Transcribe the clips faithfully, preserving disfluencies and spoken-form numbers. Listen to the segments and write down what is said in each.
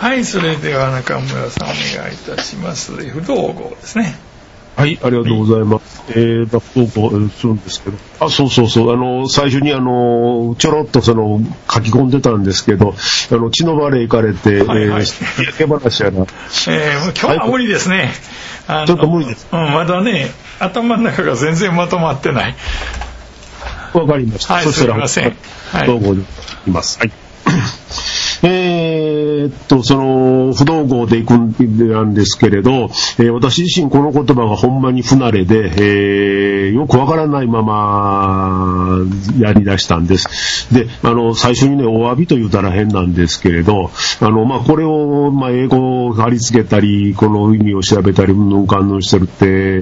はい、それでは中村さんお願いいたします。不動号ですね。 はい、ありがとうございます。はい、えー、不動号するんですけど、あ、そうそうそう、あの、最初にあの、ちょろっとその、書き込んでたんですけど、あの、血のバレ行かれて、はいはい、えー、焼け話やな。 えー、今日は無理ですね。 はい、ちょっと無理です。 うん、まだね、頭の中が全然まとまってない。 わかりました。 はい、 そしたら、 すいません。 不動号でいます。はい。えー、っと、その、不動号で行くんなんですけれど、えー、私自身この言葉がほんまに不慣れで、えー、よくわからないままやり出したんです。で、あの、最初にね、お詫びと言うたら変なんですけれど、あの、まあ、これを、まあ、英語を貼り付けたり、この意味を調べたり、うんぬんかんぬんしてるって、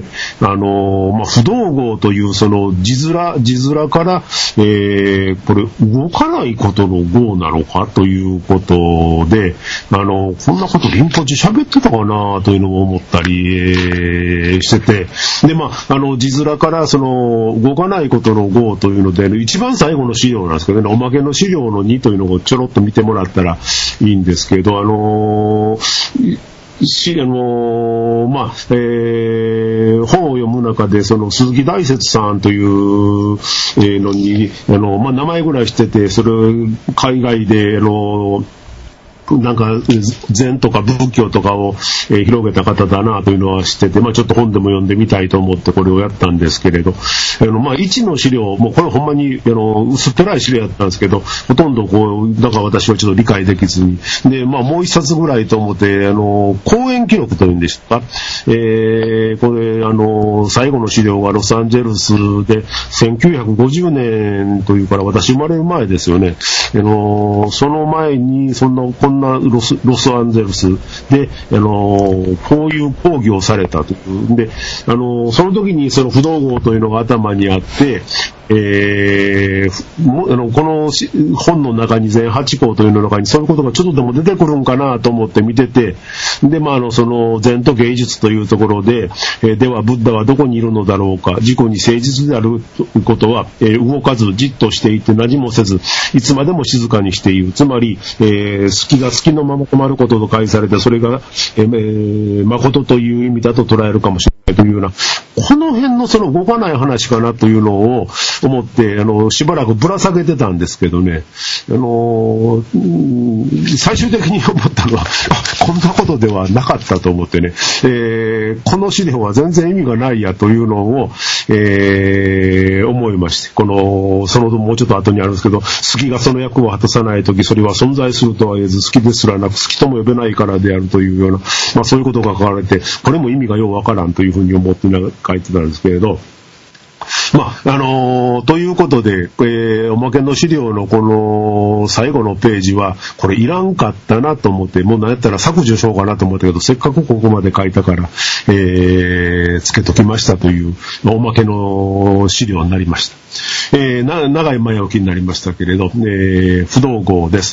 あの、まあ、不動号というその字面、字面から、えー、これ、動かないことの号なのかということで、あの、こんなことリンポチ喋ってたかなというのも思ったり、えー、してて、で、まあ、あの、字面からその、動かないことの号というので、一番最後の資料なんですけどね、おまけの資料のにというのをちょろっと見てもらったらいいんですけど、あのー、し、あのー、まあ、えー、本を読む中で、その、鈴木大拙さんという、えー、のに、あの、まあ、名前ぐらいしてて、それ、海外で、あの、なんか禅とか仏教とかを、えー、広げた方だなというのは知ってて、まあちょっと本でも読んでみたいと思ってこれをやったんですけれど、あのまあ一の資料、もうこれほんまにあの薄っぺらい資料やったんですけど、ほとんどこうだから私はちょっと理解できずに、でまあもう一冊ぐらいと思ってあの講演記録というんでしたか、えー、これあの最後の資料がロサンゼルスでせんきゅうひゃくごじゅうねんというから私生まれる前ですよね。あのその前にそんなこんなロス、ロスアンゼルスで、あのー、こういう講義をされたという。で、あのー、その時にその不動号というのが頭にあって、えー、もあのこの本の中に全はち項というの中にそういうことがちょっとでも出てくるんかなと思って見てて、で、まあ、あの、その禅と芸術というところで、えー、ではブッダはどこにいるのだろうか、自己に誠実であることは、えー、動かずじっとしていて何もせず、いつまでも静かにしている。つまり、えー、好きが好きのまま止まることと解されて、それが、えー、誠という意味だと捉えるかもしれないというような、この辺のその動かない話かなというのを思って、あの、しばらくぶら下げてたんですけどね、あの、最終的に思ったのは、あ、こんなことではなかったと思ってね、えー、この資料は全然意味がないやというのを、えー、思いまして、この、そのもうちょっと後にあるんですけど、好きがその役を果たさないとき、それは存在するとは言えず、好きですらなく、好きとも呼べないからであるというような、まあそういうことが書かれて、これも意味がようわからんというふうに思って書いてたんですけれど、まあ、あのー、ということで、えー、おまけの資料のこの最後のページは、これいらんかったなと思って、もう何やったら削除しようかなと思ったけど、せっかくここまで書いたから、えー、つけときましたという、おまけの資料になりました。えー、な長い前置きになりましたけれど、えー、不動号です。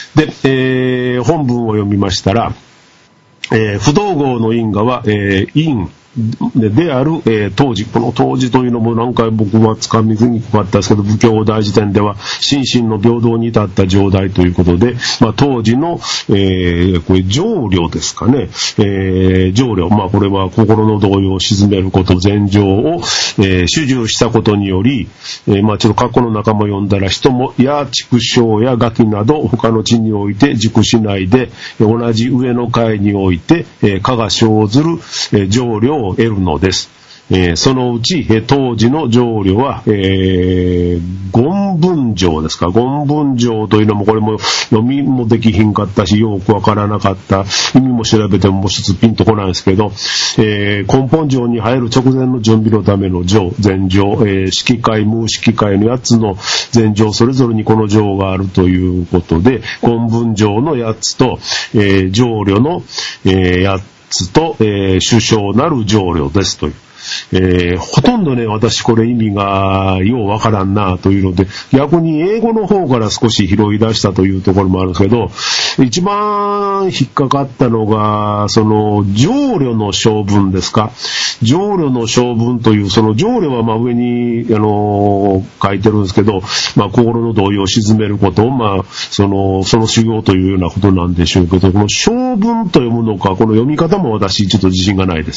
で、えー、本文を読みましたら、えー、不動号の因果は、えー、因、である、えー、当時、この当時というのも何回僕はつかみにくかったですけど、仏教大辞典では心身の平等に至った状態ということで、まあ、当時の、えー、これ浄慮ですかね、えー、浄慮、まあこれは心の動揺を鎮めること、禅情を、えー、主従したことにより、えー、まあちょっと過去の仲間読んだら人もや畜生やガキなど他の地において熟しないで、同じ上の階において、えー、加が生ずる、えー、浄慮を得るのです。えー、そのうち、えー、当時の浄慮は、えー、言文浄ですか。言文浄というのもこれも読みもできひんかったし、よくわからなかった。意味も調べてももう一つピンとこないんですけど、えー、根本浄に入る直前の準備のための浄、禅浄、えー、色界、無色界のやつの禅浄、それぞれにこの浄があるということで、言文浄のやつと、えー、浄慮の、えー、やつと、えー、首相なる浄慮ですという。えー、ほとんどね、私これ意味がようわからんなというので、逆に英語の方から少し拾い出したというところもあるんですけど、一番引っかかったのが、その、浄慮の性分ですか。 浄慮の性分という、その浄慮はまあ上に、あのー、書いてるんですけど、まあ心の動揺を鎮めること、まあその、その修行というようなことなんでしょうけど、この性分と読むのか、この読み方も私ちょっと自信がないです。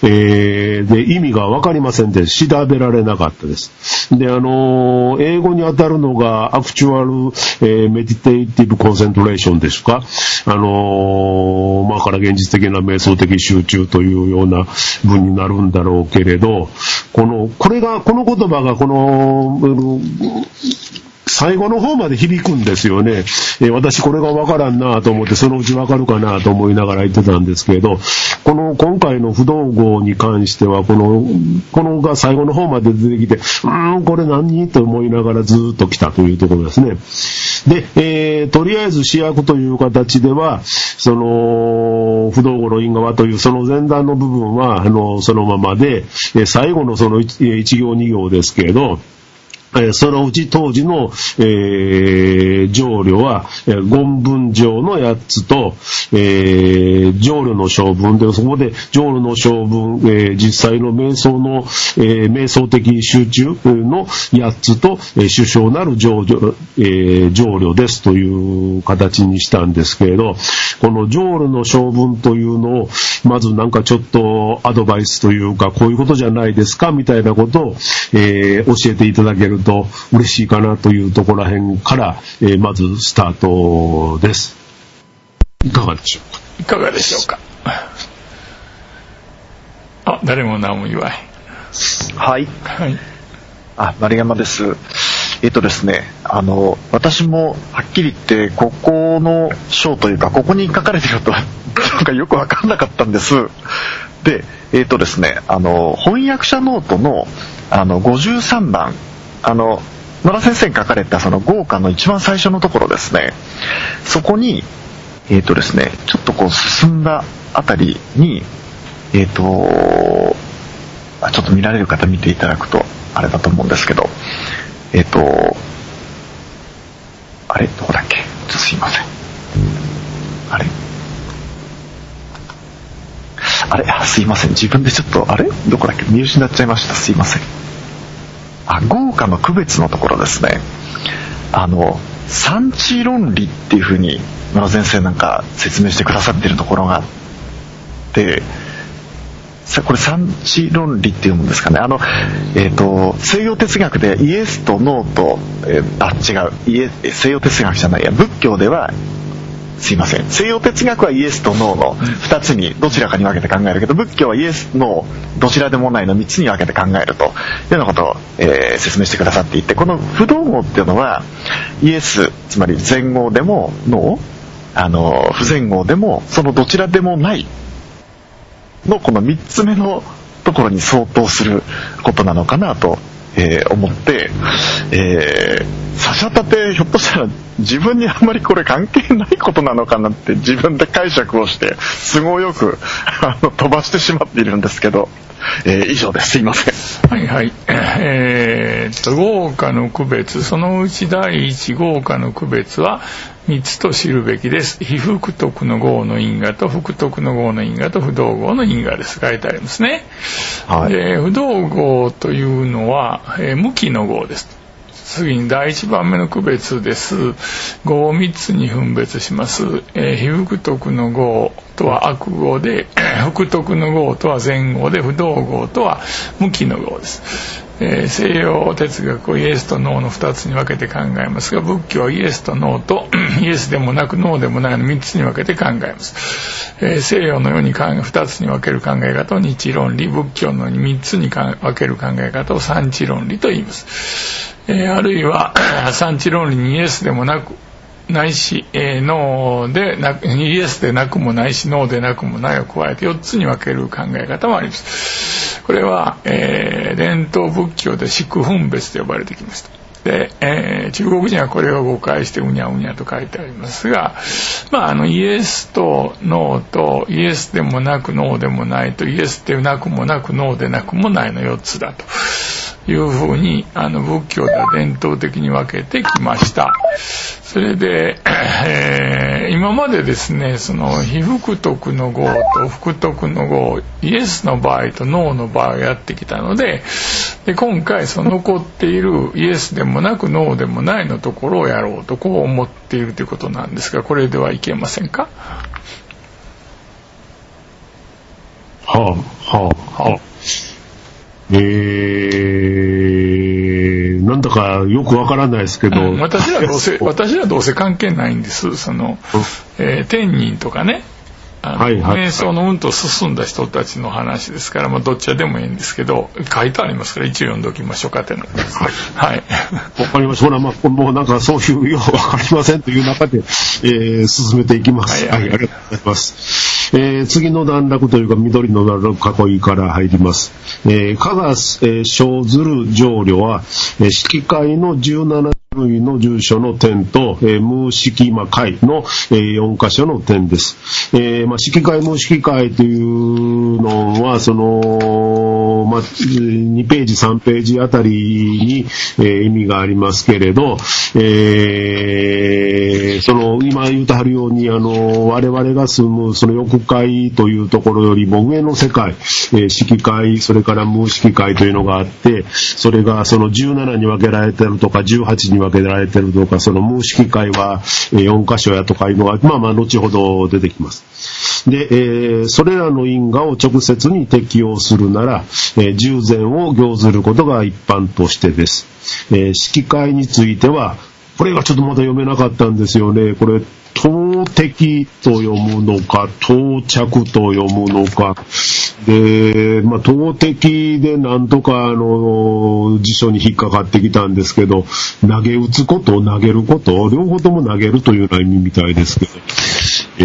えー、で、意味がわかりませんで、調べられなかったです。で、あのー、英語に当たるのが、アクチュアル、えー、メディテイティブコンセントレーションですか。あのー、まあから現実的な瞑想的集中というような文になるんだろうけれど、この、これが、この言葉がこの、最後の方まで響くんですよね。えー、私これがわからんなと思って、そのうちわかるかなと思いながら言ってたんですけれど、この今回の不動号に関しては、この、このが最後の方まで出てきて、うーん、これ何と思いながらずーっと来たというところですね。で、えー、とりあえず主役という形では、その、不動号の因果というその前段の部分は、あの、そのままで、えー、最後のその一行二行ですけれど、えー、そのうち当時の、えー、浄慮は、えー、言文上のやつと、えー、浄慮の性分で、そこで浄慮の性分、えー、実際の瞑想の、えー、瞑想的集中のやつと、えー、首相なる浄慮、えー、浄慮ですという形にしたんですけれど、この浄慮の性分というのを、まずなんかちょっとアドバイスというか、こういうことじゃないですかみたいなことを、えー、教えていただけると嬉しいかなというところら辺から、えー、まずスタートです。いかがでしょうか。 いかがでしょうか。あ、誰も名も言わい。 はい。はい。あ、丸山です。えっとですね、あの私もはっきり言ってここの章というかここに書かれているとなんかよく分かんなかったんです。で、えっとですね、あの翻訳者ノートのあのごじゅうさんばん、あの野田先生に書かれたその豪華の一番最初のところですね、そこにえっとですね、ちょっとこう進んだあたりにえっとちょっと見られる方見ていただくとあれだと思うんですけど、えっとあれどこだっけ、ちょっとすいません、あれあれあすいません、自分でちょっとあれどこだっけ見失っちゃいました、すいません。あ、豪華の区別のところですね、あの産地論理っていう風に野田先生なんか説明してくださってるところがあって、これ産地論理って読むんですかね。あの、えーと、西洋哲学でイエスとノーと、えー、あ違うイエ西洋哲学じゃないや仏教ではすいません西洋哲学はイエスとノーのふたつにどちらかに分けて考えるけど、仏教はイエスノーどちらでもないのみっつに分けて考えるというようなことを、えー、説明してくださっていて、この不動号っていうのはイエスつまり全号でもノーあの不全号でもそのどちらでもないのこのみっつめのところに相当することなのかなと、えー、思って、えー、サシャタってひょっとしたら自分にあんまりこれ関係ないことなのかなって自分で解釈をして都合よくあの飛ばしてしまっているんですけど、えー、以上です。すいません。 はいはい。えー、っと豪華の区別、そのうち第一豪華の区別はみっつと知るべきです。非福徳の号の因果と福徳の号の因果と不動号の因果です。書いてありますね。はい、で不動号というのは、えー、無記の号です。次にだいいちばんめの区別です。号をみっつに分別します。えー、非福徳の号とは悪号で、福徳の号とは善号で、不動号とは無記の号です。えー、西洋哲学をイエスとノーのふたつに分けて考えますが、仏教はイエスとノーとイエスでもなくノーでもないのみっつに分けて考えます。えー、西洋のようにふたつに分ける考え方を日論理、仏教のようにみっつに分ける考え方を産地論理と言います。えー、あるいは産地論理にイエスでもなくないし、えー、ノーでなくイエスでなくもないしノーでなくもないを加えてよっつに分ける考え方もあります。これは、えー、伝統仏教で四苦分別と呼ばれてきました。で、えー、中国人はこれを誤解してうにゃうにゃと書いてありますが、まあ、あのイエスとノーとイエスでもなくノーでもないとイエスでなくもなくノーでなくもないのよっつだというふうにあの仏教では伝統的に分けてきました。それで、えー、 ー、今までですね、その非福徳の業と福徳の業、イエスの場合とノーの場合をやってきたので、で今回その残っているイエスでもなくノーでもないのところをやろうとこう思っているということなんですが、これではいけませんか？ はあはあはあ。えー、なんだかよくわからないですけど、 うん、私はどうせ私はどうせ関係ないんです。その、えー、天人とかね、あの、はいはいはい、瞑想のうんと進んだ人たちの話ですから、まあ、どっちでもいいんですけど、書いてありますから一応読んでおきましょうかってなります。はい。はい。 わかりました。ほら、まあ、もうなんかそういうようわかりませんという中で、えー、進めていきます。はい、はい、ありがとうございます。えー、次の段落というか緑の段落囲いから入ります。えー、加賀、えー、生ずる浄瑠は、えー、色界のじゅうなな種類の住所の点と、えー、無色魔界の、えー、よん箇所の点です。えー、まあ、色界無色界というのは、その、まあ、にページさんページあたりに、えー、意味がありますけれど、えー、その、今言うたはるように、あの、我々が住む、その欲界というところよりも上の世界、えー、色界、それから無色界というのがあって、それがそのじゅうななに分けられてるとか、じゅうはちに分けられてるとか、その無色界はよん箇所やとかいうのは、まあまあ、後ほど出てきます。で、えー、それらの因果を直接に適用するなら、えー、従前を行ずることが一般としてです。えー、色界については、これがちょっとまだ読めなかったんですよね。これ、到適と読むのか、到着と読むのか。で、まあ、到適でなんとか、あの、辞書に引っかかってきたんですけど、投げ打つこと、投げること、両方とも投げるというような意味みたいですけど、え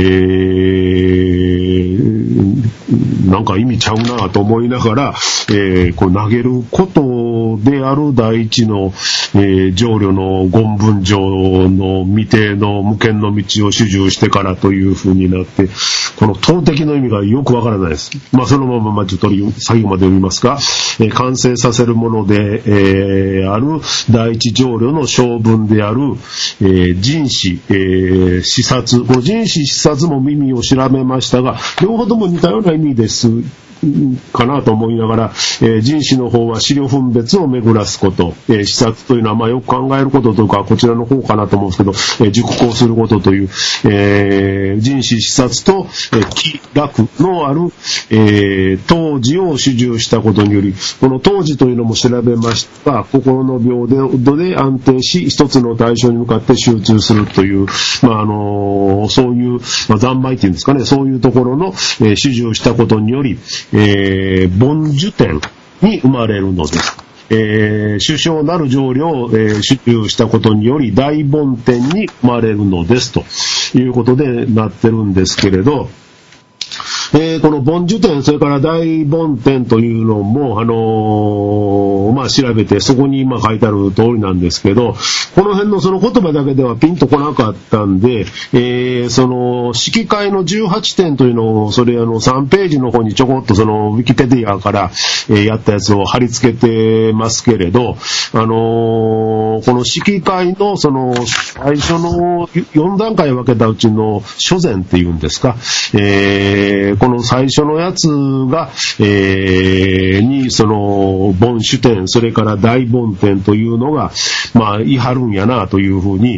ー、なんか意味ちゃうなと思いながら、えー、こう投げることである第一の、えー、浄瑠の言文上の未定の無権の道を主従してからという風になって、この到適の意味がよくわからないです。まあそのまま、まあ、ちょっと最後まで読みますが、えー、完成させるもので、えー、ある第一浄瑠の性分である、えー、人視、えー、視察、この人視視察も耳を調べましたが、両方とも似たような意味ですかなと思いながら、えー、人視の方は資料分別を巡らすこと、えー、視察というのはまあよく考えることというかこちらの方かなと思うんですけど、えー、熟考することという、えー、人視視察と、えー、気楽のある、えー、当時を主従したことにより、この当時というのも調べましたが、心の秒でで安定し一つの対象に向かって集中するという、まああのー、そういう、まあ、残米っていうんですかね、そういうところの、えー、主従したことにより、えー、凡受点に生まれるのです。えー、首相なる浄瑠を、えー、主従したことにより大凡点に生まれるのですということでなってるんですけれど、えー、この凡受点、それから大凡点というのも、あのー、まあ、調べて、そこに今書いてある通りなんですけど、この辺のその言葉だけではピンとこなかったんで、えー、その、色界のじゅうはちてんというのを、それあの、さんページの方にちょこっとその、ウィキペディアから、えー、やったやつを貼り付けてますけれど、あのー、この色界のその、最初のよん段階分けたうちの初前っていうんですか、えーこの最初のやつが、えー、に、その、凡主点、それから大凡点というのが、まあ、言い張るんやな、というふうに、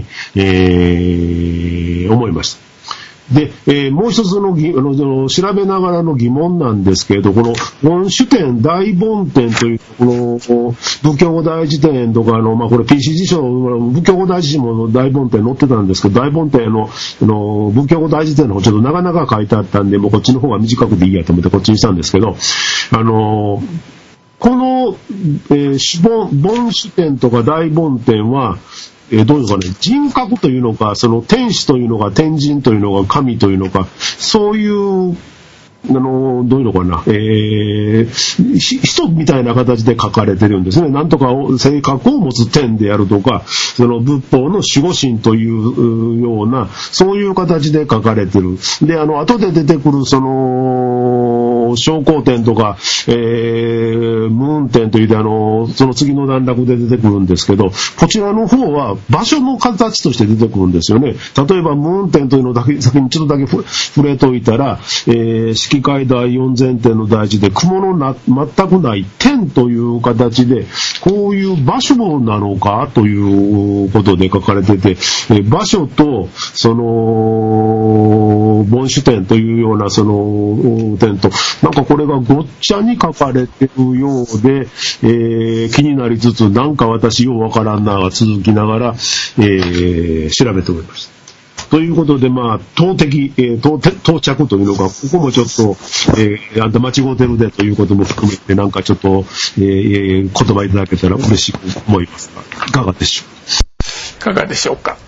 えー、思いました。で、えー、もう一つのぎあの調べながらの疑問なんですけれど、この凡主点、大凡点という、この仏教語大辞典とかの、まあ、これ ピーシー 辞書、仏教語大辞典も大凡点載ってたんですけど、大凡点の、あの仏教語大辞典の方ちょっと長々書いてあったんで、もうこっちの方が短くていいやと思ってこっちにしたんですけど、あのこの、えー、凡主点とか大凡点は、えー、どういうかね、人格というのか、その天使というのか、天神というのか、神というのか、そういうあの、どういうのかな、えー、人みたいな形で書かれてるんですね。なんとか性格を持つ点であるとか、その仏法の守護神というような、そういう形で書かれてる。で、あの、後で出てくる、その、昇降点とか、えー、ムーン点というで、あの、その次の段落で出てくるんですけど、こちらの方は場所の形として出てくるんですよね。例えば、ムーン点というのをだけ先にちょっとだけ触れといたら、えー、式界第四前点の大事で雲のな全くない点という形でこういう場所なのかということで書かれてて、え場所とその凡主点というようなその点となんかこれがごっちゃに書かれてるようで、えー、気になりつつなんか私ようわからんなが続きながら、えー、調べておりました。ということで、まあ、到的、えー、到, 到着というのが、ここもちょっと、えー、あんた間違うてるでということも含めて、なんかちょっと、えー、言葉いただけたら嬉しく思いますが、いかがでしょういかがでしょうか。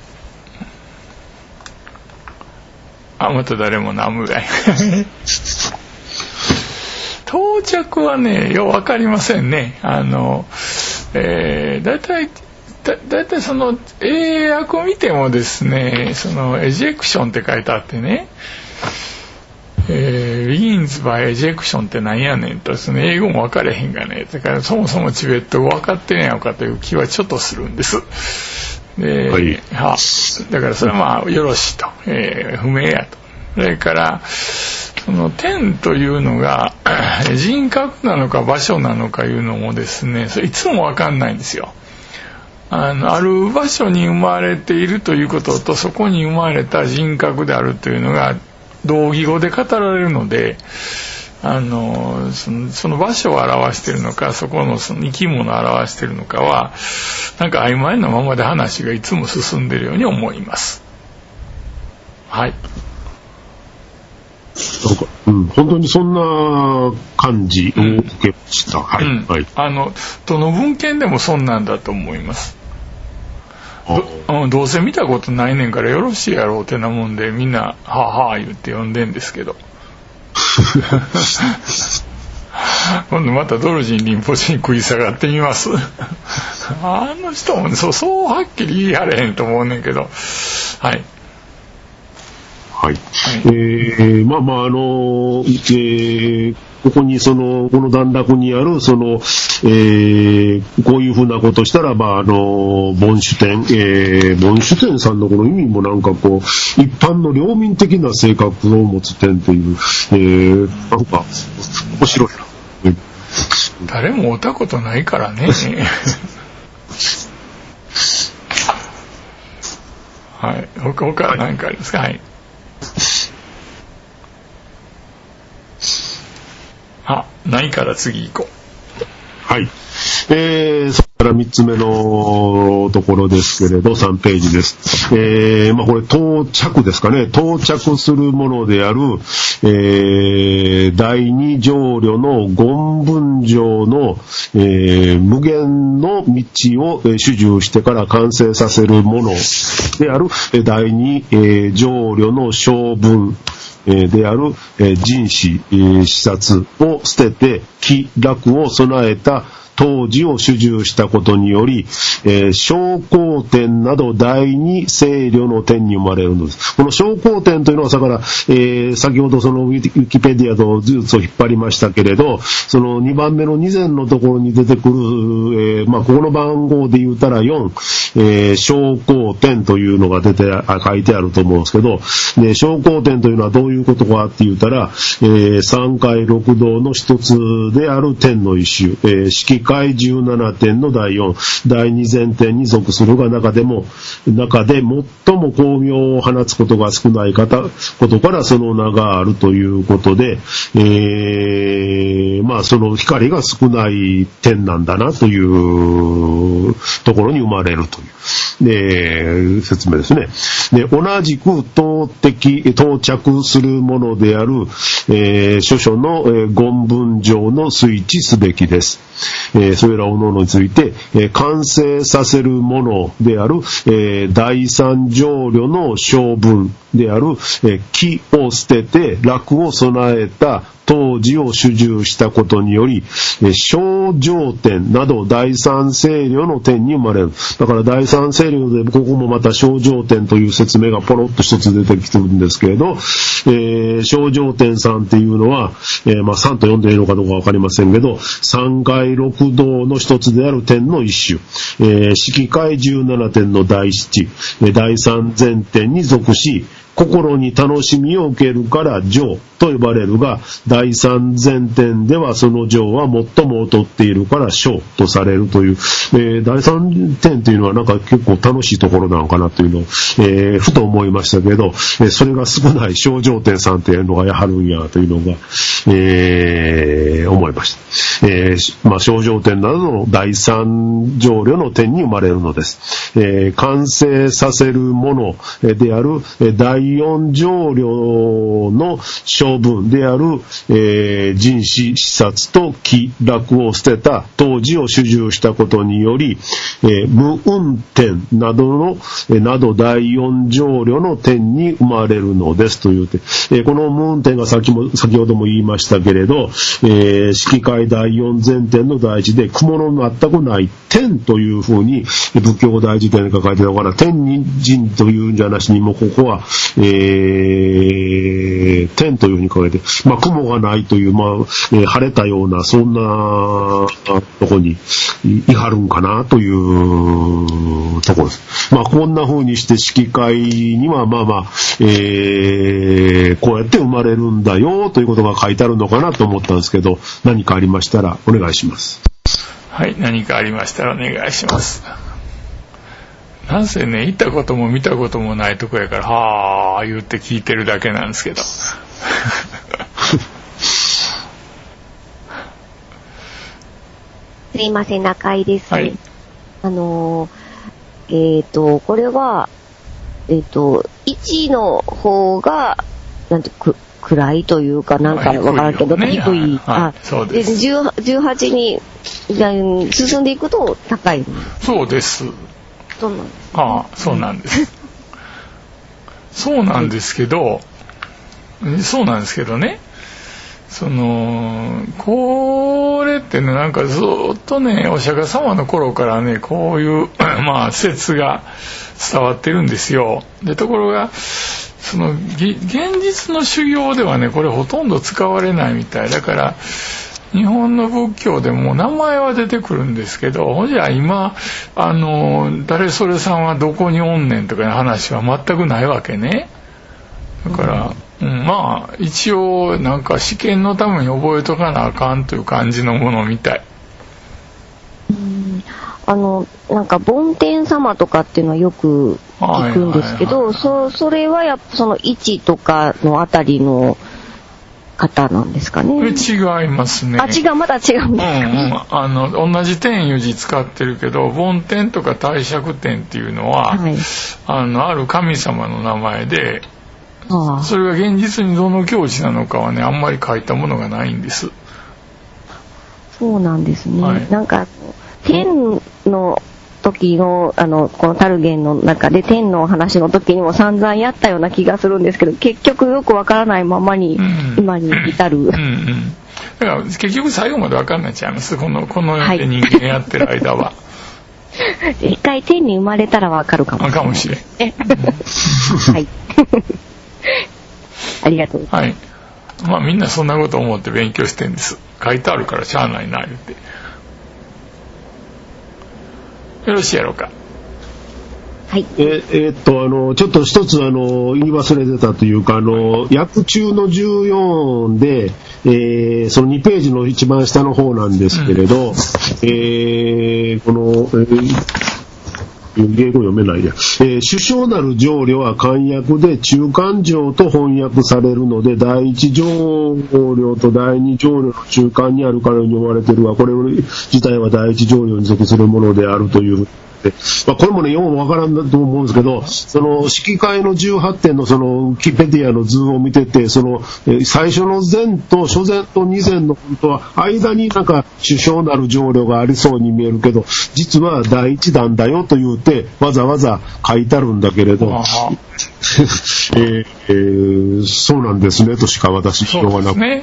あ、また誰も何もない。到着はね、ようわかりませんね。あの、えー、だいたい、だ, だいたいその英訳を見てもですね、そのエジェクションって書いてあってね、えー、begins by ejection って何やねんと、その英語も分かれへんがね、だからそもそもチベット語分かってんやろかという気はちょっとするんです。で、はい、はだからそれはまあよろしいと、えー、不明やと。それからその点というのが人格なのか場所なのかいうのもですね、それいつも分かんないんですよ。あの、ある場所に生まれているということとそこに生まれた人格であるというのが同義語で語られるので、あの そ, のその場所を表しているのかそこ の, その生き物を表しているのかはなんか曖昧なままで話がいつも進んでいるように思います。はい。 なんか、うん、本当にそんな感じを受けました。うん、はい、うんはい、 あのどの文献でもそんなんだと思います。ど, どうせ見たことないねんからよろしいやろうってなもんでみんなはあはあ言って呼んでんですけど今度またドルジンリンポチに食い下がってみますあの人も、ね、そう、そうはっきり言い張れへんと思うねんけど、はいはい、はい、えー、まあまああのー、えーここにそのこの段落にあるその、えー、こういうふうなことしたらまああの凡主典、えー、凡主典さんのこの意味もなんかこう一般の領民的な性格を持つ点という、えー、なんか面白いな。 誰も会ったことないからね。はい。他他何かありますか。はい。あ、ないから次行こう。はい。えー、それからみっつめのところですけれど、さんページです。えー、まあこれ到着ですかね。到着するものである、えー、第二条慮の言文上の、えー、無限の道を主従してから完成させるものである、第二、えー、条慮の小文、である人士、視察を捨てて気楽を備えた当時を主従したことにより、えー、小光点など第二聖慮の点に生まれるのです。この小光点というのは、だから、えー、先ほどそのウィキペディアと図を引っ張りましたけれど、そのにばんめのに前のところに出てくる、えー、まあ、ここの番号で言うたらよん、えー、小光点というのが出て、書いてあると思うんですけど、で小光点というのはどういうことかって言ったら、えー、三界六道の一つである点の一種、えー、式界じゅうななてんのだいよん、だいに前点に属するが中でも、中で最も光明を放つことが少ない方、ことからその名があるということで、えー、まあその光が少ない点なんだなというところに生まれるという。で説明ですね。で同じく到的到着するものである、えー、諸書の、えー、言文上の推知すべきです。 えー、それら各々について、えー、完成させるものである、えー、第三条慮の性分である、えー、気を捨てて楽を備えた当時を主従したことにより、小条点など第三勢力の点に生まれる。だから第三勢力でここもまた小条点という説明がポロッと一つ出てきてるんですけれど、えー、小条点さんっていうのは、えー、まあさんと読んでいいのかどうかわかりませんけど、三界六道の一つである点の一種、えー、色界十七点の第七、第三前点に属し、心に楽しみを受けるから情と呼ばれるが、第三前点ではその情は最も劣っているから小とされるという、えー、第三点というのはなんか結構楽しいところなのかなというのを、えー、ふと思いましたけど、えー、それが少ない小条点さんというのがやはるんやというのが、えー、思いました。えー、まあ小条点などの第三条慮の点に生まれるのです。えー、完成させるものである第四条慮の性分である、えー、人死視察と気楽を捨てた当時を主従したことにより、えー、無運転などの、えー、など第四条慮の点に生まれるのですという点、えー、この無運転が先も先ほども言いましたけれど、えー、色界第四前点の第一で雲の全くない天というふうに仏教大辞典に書かれてるから天に人というんじゃなしにもここは、えー、天というふうに書かれて、まあ雲がないという、まあ、えー、晴れたようなそんなとこにいはるんかなというところです。まあこんなふうにして色界にはまあまあ、えー、こうやって生まれるんだよということが書いてあるのかなと思ったんですけど、何かありましたらお願いします。 はい、何かありましたらお願いします。なんせね、行ったことも見たこともないとこやから、はー言って聞いてるだけなんですけど。すいません、中井です。 はい。 あのー、えっ、ー、と、これは、えっ、ー、と、いちの方が、なんて、く、暗いというかなんかわからんけど、低い、ね、低い、 はいはい、そうです。 で、じゅうはちに進んでいくと高い。 そうです。 そうなんです、ね。 ああ、そうなんです。そうなんですけど、そうなんですけどね、その、これってね、なんかずっとね、お釈迦様の頃からね、こういう、まあ、説が伝わってるんですよ。で、ところが、その現実の修行ではね、これほとんど使われないみたいだから、日本の仏教でも名前は出てくるんですけど、ほんじゃ今あの誰それさんはどこにおんねんとかいう話は全くないわけね。だから、うん、まあ一応なんか試験のために覚えとかなあかんという感じのものみたい。 うん、あのなんか梵天様とかっていうのはよく聞くんですけど、はいはいはいはい、そ, それはやっぱその位置とかのあたりの方なんですかね。 違いますね。 あ、違う、まだ違うんですか、 うんうん、あの同じ天いう字使ってるけど、梵天とか帝釈天っていうのは、はい、あのある神様の名前で、ああ、それが現実にどの境地なのかはね、あんまり書いたものがないんです。 そうなんですね、 はい、 なんか天の時のあのこのタルゲンの中で天の話の時にも散々やったような気がするんですけど、結局よくわからないままに今に至る、うんうんうん、 だから結局最後までわかんないちゃいます、このこの世で人間やってる間は、はい、 一回天に生まれたらわかるかもしれない。 かもしれんはいありがとうございます。 はい、まあみんなそんなこと思って勉強してんです。書いてあるからしゃあないな言って。よろしいやろうか。 はい。 えー、えー、っと、あの、ちょっと一つ、あの、言い忘れてたというか、あの、訳中のじゅうよんで、えー、そのにページの一番下の方なんですけれど、うん、えー、この、えー英語読めないや、えー、首相なる条慮は漢訳で中間条と翻訳されるので、第一条慮と第二条慮の中間にあるからに思われているが、これ自体は第一条慮に属するものであるというで、まあ、これもね、ようわからんと思うんですけど、その、式会のじゅうはってんのその、ウィキペディアの図を見てて、その、最初の前と初前と二前の本当は、間になんか、首相なる条領がありそうに見えるけど、実は第一弾だよと言うて、わざわざ書いてあるんだけれど、えーえー、そうなんですね、としか私、 そうですね。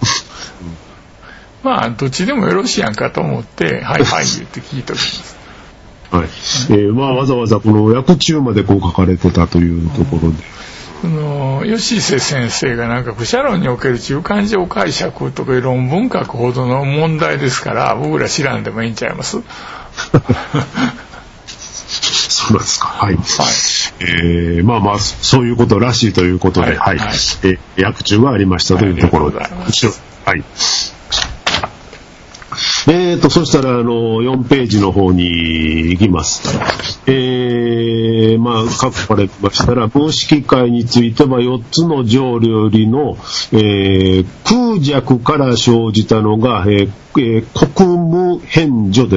まあ、どっちでもよろしいやんかと思って、はいはい言って聞いております。 はい。えー、まあ、わざわざこの訳中までこう書かれてたというところで。 その、吉瀬先生がなんか、愚者論における中間情解釈とかいう論文書くほどの問題ですから、僕ら知らんでもいいんちゃいます？ そうなんですか。はい。はい。えー、まあまあ、そういうことらしいということで、はい。はい、はい、えー、訳中がありましたというところで。はい。えーと、そしたら、あの、よんページの方に行きます。えー、まあ、書かれましたら、無式会についてはよっつの条理の、えー、空弱から生じたのが、えーえー、国務返上です、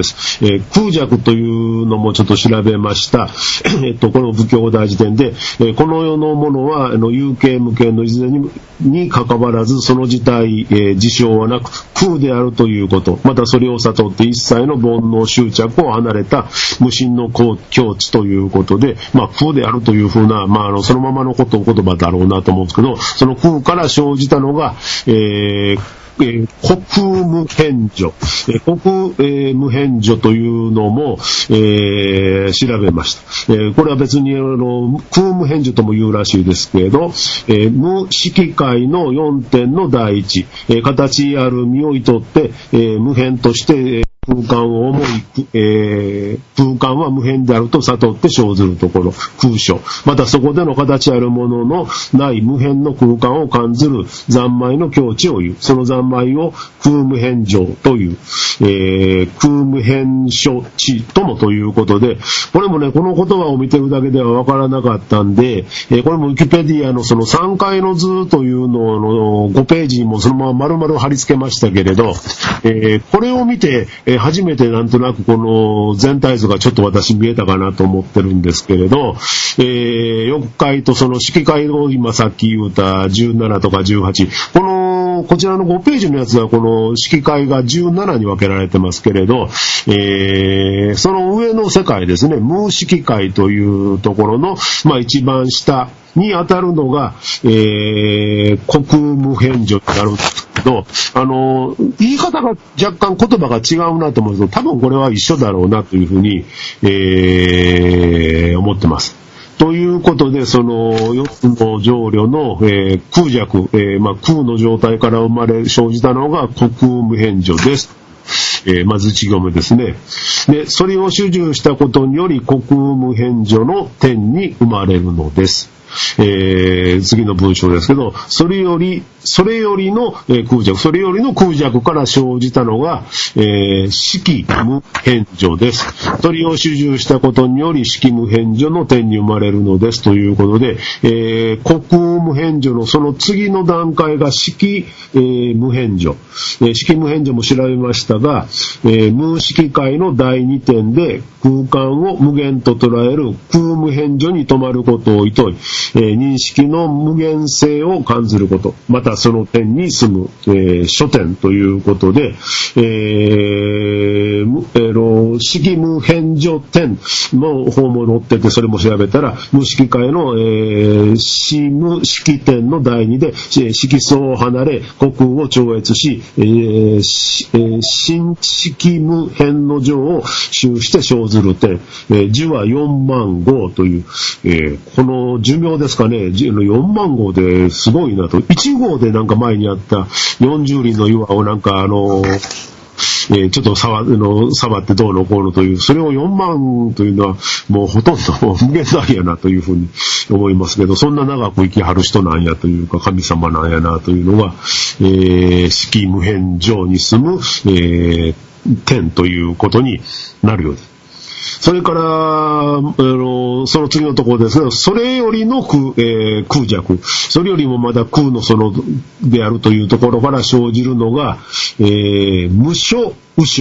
えー。空弱というのもちょっと調べました。えっと、この仏教大辞典で、えー、この世のものは、あの、有形無形のいずれに、に関わらず、その自体、えー、事象はなく、空であるということ。またそれを悟って一切の煩悩執着を離れた無心の境地ということで、まあ、空であるというふうな、まあ、あの、そのままのことを言葉だろうなと思うんですけど、その空から生じたのが、えーえー、国無返上、えー、国、えー、無返上というのも、えー、調べました、えー。これは別にあの空無返上とも言うらしいですけれど、えー、無式会のよんてんの第一、えー、形ある身をいとって、えー、無返として、えー空間を思い、えー、空間は無変であると悟って生ずるところ、空所。またそこでの形あるもののない無変の空間を感ずる三昧の境地を言う。その三昧を空無変上という、えー、空無変所地ともということで、これもね、この言葉を見てるだけではわからなかったんで、えー、これもウィキペディアのそのさんかいの図というののごページにもそのまま丸々貼り付けましたけれど、えー、これを見て、えー初めてなんとなくこの全体図がちょっと私見えたかなと思ってるんですけれど、えー、よんかいとその式会を今さっき言うたじゅうななとかじゅうはち、このこちらのごページのやつはこの式会がじゅうななに分けられてますけれど、えー、その上の世界ですね、無式会というところの、まあ、一番下に当たるのが、えー、国無返上になるんですけど、あの、言い方が若干言葉が違うなと思うんですけど、多分これは一緒だろうなというふうに、えー、思ってます。ということで、そのよっつの条領の、えー、空弱、えーまあ、空の状態から生まれ生じたのが国無返上です。えー、まず一行目ですね。で、それを主従したことにより国無返上の天に生まれるのです。えー、次の文章ですけど、それより、それよりの、えー、空弱、それよりの空弱から生じたのが、えー、式無返上です。それを主従したことにより、式無返上の天に生まれるのですということで、えー、国無返上のその次の段階が式、えー、無返上。えー、式無返上も調べましたが、えー、無式界のだいにてんで空間を無限と捉える空無返上に止まることをいとい、えー、認識の無限性を感じること、またその点に住む、えー、諸点ということで、えーえー、式無返上点の方も載ってて、それも調べたら、無式界の、えー、死無式点のだいにで、色相を離れ、虚空を超越し、えー、新式無返の上を修して生ずる点、えー、寿はよんまんごうという、えー、この寿命ですかね、よんまんごうですごいなと。いちごうでなんか前にあったよんじゅうりんの岩をなんかあの、えー、ちょっと触の触ってどうのこうのという、それをよんまんというのはもうほとんど無限大やなというふうに思いますけど、そんな長く生きはる人なんやというか神様なんやなというのが、えー、式無返上に住む、えー、天ということになるようです。それから、あの、その次のところですけど、それよりの空、えー、空弱、それよりもまだ空のその、であるというところから生じるのが、えー、無所、無所、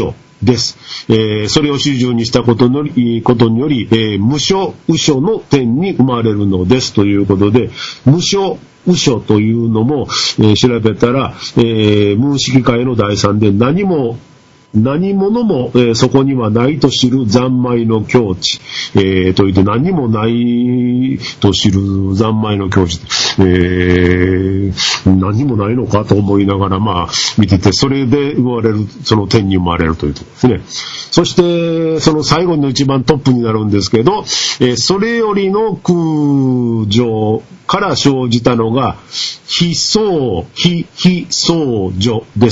です。えー、それを主従にしたことのことにより、えー、無所有所の天に生まれるのですということで、無所有所というのも、えー、調べたら、えー、無色界の第三で何も何者も、えー、そこにはないと知る三昧の境地、えー、と言って何もないと知る三昧の境地、えー、何もないのかと思いながらまあ見てて、それで生まれる、その天に生まれるというところですね。そしてその最後の一番トップになるんですけど、えー、それよりの空情から生じたのが非相非非相助です、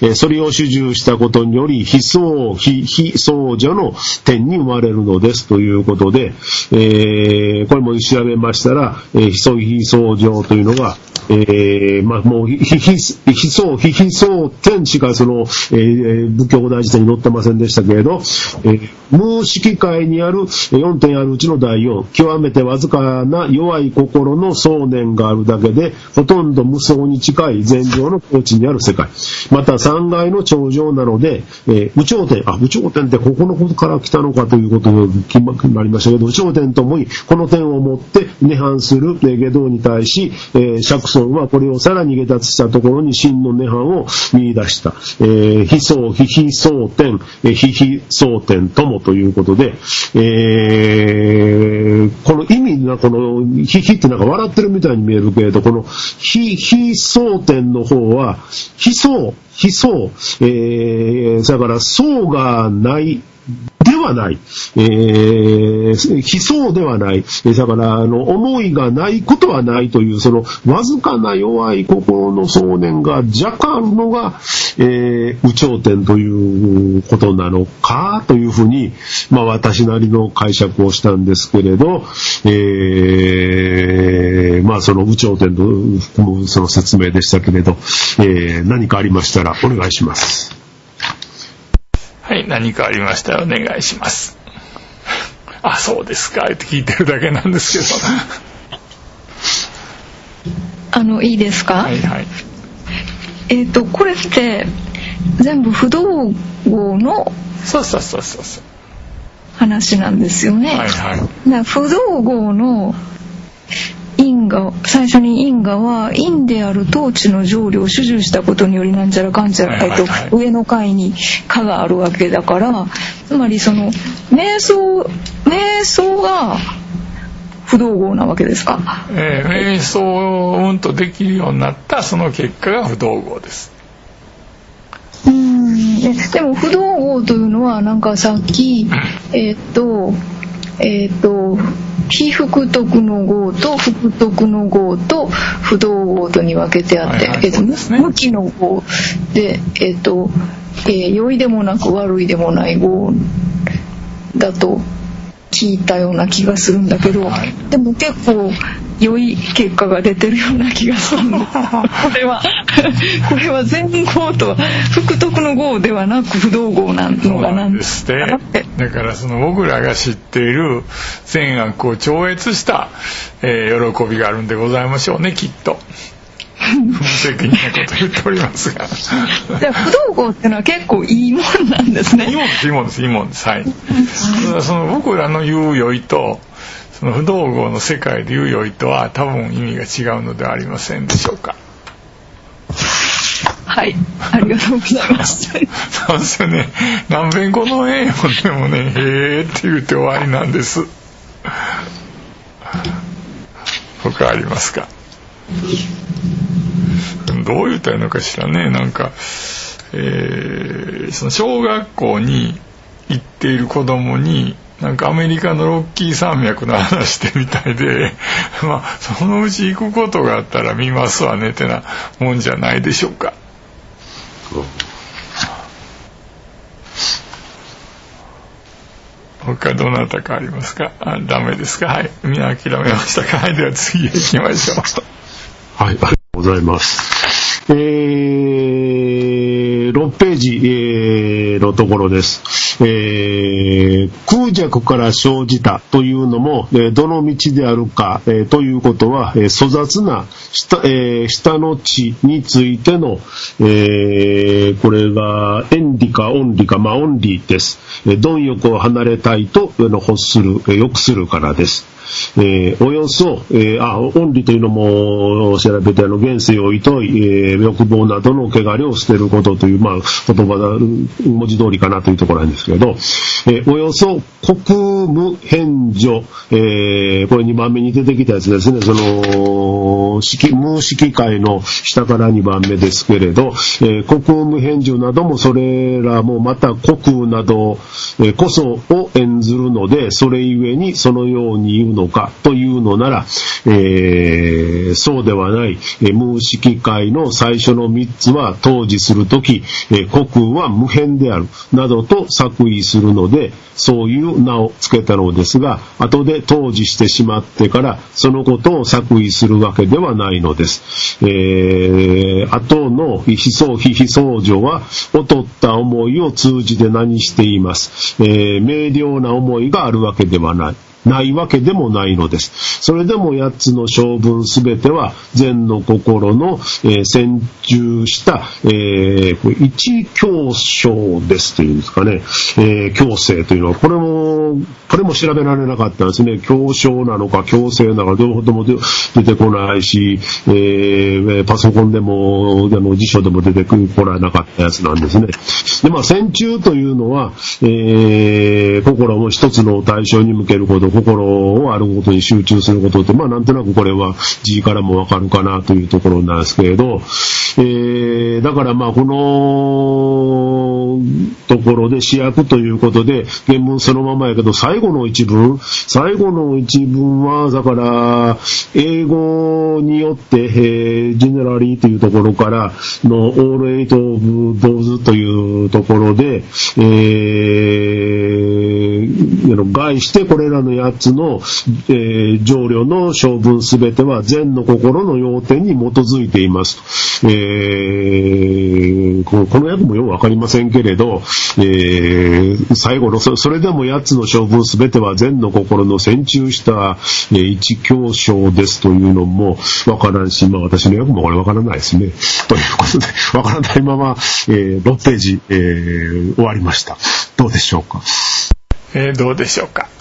えー、それを主従したことにより非相非非相助の天に生まれるのですということで、えー、これも調べましたら、えー、非相非相助というのが、えー、まあもう非非非相非非相天しかその、えー、仏教大辞典に載ってませんでしたけれど、えー、無色界にあるよんてんあるうちの第よん、極めてわずかな弱い心の想念があるだけでほとんど無相に近い全上の境地にある世界、また三階の頂上なので、えー、有頂天、あ、有頂天ってここのことから来たのかということになりましたけど、有頂天ともにこの天をもって涅槃する外道に対し、えー、釈尊はこれをさらに下脱したところに真の涅槃を見出した、えー、非相非非相天、非非相天ともということで、えー、この意味がこの非非ってなんか笑ってるみたいに見えるけれど、この非非相天の方は非相非相、えー、だから相がないではない、えー、非相ではない、だからあの思いがないことはないという、そのわずかな弱い心の想念が若干あるのが、えー、有頂天ということなのかというふうに、まあ私なりの解釈をしたんですけれど、えー、まあその有頂天とその説明でしたけれど、えー、何かありましたらお願いします。 はい、何かありましたらお願いします。あ、そうですかって聞いてるだけなんですけど。 あのいいですか？ はいはい。 えっとこれって全部不動号のそうそうそうそう話なんですよね。 はいはい。 だから不動号の因果、最初に因果は因である統治の条理を主従したことによりなんちゃらかんちゃら、はいはいはい、えっと、上の階に果があるわけだから、つまりその瞑想瞑想が不動号なわけですか？ えー、瞑想をうんとできるようになったその結果が不動号です。 うーん、で, でも不動号というのはなんかさっきえー、っとえー、っと非福徳の号と福徳の号と不動号とに分けてあって、はいはい、えっと、無記の号で、えっとえー、良いでもなく悪いでもない号だと聞いたような気がするんだけど、はい、でも結構良い結果が出てるような気がするんですこれはこれは全号とは福徳の号ではなく不動号なのかなんですね。 だからその僕らが知っている善悪を超越した、えー、喜びがあるんでございましょうね、きっと。無責任なこと言っておりますがじゃあ不動号ってのは結構いいもんなんですね。 いいもんですいいもんですいいもんです、はい、その僕らの言う良いとその不動号の世界で言う良いとは多分意味が違うのではありませんでしょうか。 はい、ありがとうございますそうですよね、何遍この絵をでもねへーって言って終わりなんです。他ありますか？どう言ったらいいのかしらね。なんか、えー、その小学校に行っている子供になんかアメリカのロッキー山脈の話してみたいでまあそのうち行くことがあったら見ますわねってなもんじゃないでしょうか。他どなたかありますか？あ、ダメですか？はい、みんな諦めましたか？はい、では次へ行きましょう。 はい、ありがとうございます。えー、ろくページ、えー、のところです。えー、空執着から生じたというのも、えー、どの道であるか、えー、ということは、えー、粗雑な下、えー、下の地についての、えー、これが縁理か恩理か、まあ恩理です。えー、貪欲を離れたいと欲する、えー、欲するからです。えー、およそ、えー、あ、恩理というのも調べて、あの、現世を厭い、えー、欲望などの汚れを捨てることという、まあ、言葉だ、文字通りかなというところなんですけど、えー、およそ、国無返上、えー、これにばんめに出てきたやつですね、その、式、無式会の下からにばんめですけれど、えー、国無返上なども、それらもまた国など、えー、こそを演ずるので、それゆえにそのように言うのかというのなら、えー、そうではない、えー、無式会の最初のみっつは当時するとき、えー、国は無変であるなどと作為するので、そういう名をつけたのですが、後で当時してしまってからそのことを作為するわけではないのです。えー、後の非相非非相助は劣った思いを通じて何しています。えー、明瞭な思いがあるわけではない。ないわけでもないのです。それでも八つの性分すべては善の心の、えー、専従した、えー、一教性ですというんですかね、えー、教性というのはこれもこれも調べられなかったんですね。教性なのか教性なのか両方とも出てこないし、えー、パソコンでもでも辞書でも出てこらなかったやつなんですね。で、まあ専従というのは、えー、心を一つの対象に向けること、心をあることに集中することって、まあなんとなくこれは字からもわかるかなというところなんですけれど、えー、だからまあこのところで主役ということで原文そのままやけど、最後の一文最後の一文はだから英語によって、えー、ジェネラリーというところからのオールエイトオブドーズというところで、えー、概してこれらのやつの、えー、上領の性分すべては善の心の要点に基づいています。えー、この、この訳もよくわかりませんけれど、えー、最後の そ, それでも八つの性分すべては善の心の専従した、えー、一教性ですというのもわからんし、まあ私の訳もこれわからないですね。ということでわからないまま、えー、ろくページ、えー、終わりました。どうでしょうか。 えー、どうでしょうか。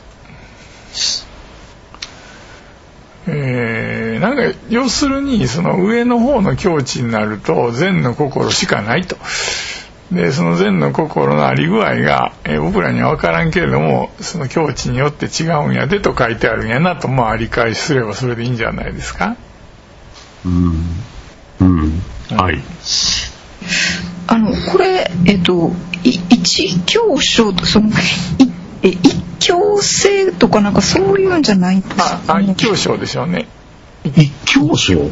えー、なんか要するにその上の方の境地になると善の心しかないと。でその善の心のあり具合が、えー、僕らには分からんけれどもその境地によって違うんやでと書いてあるんやなと、まあ理解すればそれでいいんじゃないですか。 うんうん、はい。 あのこれえっと一教性とそのえ一教性とかなんかそういうんじゃないんですか、ね。 あ、一教性でしょうね。 一教性。うん。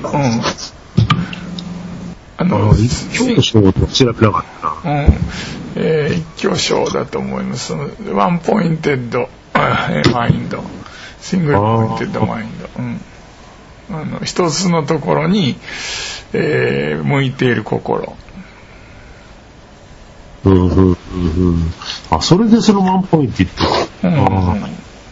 あの一教性と調べなかったな。 うん。えー、一教性だと思います。ワンポインテッドマインド、シングルポインテッドマインド。うん。あの一つのところに、えー、向いている心。 うんうんうんうん、あ、それでそのワンポイントって言って、うんうん、あ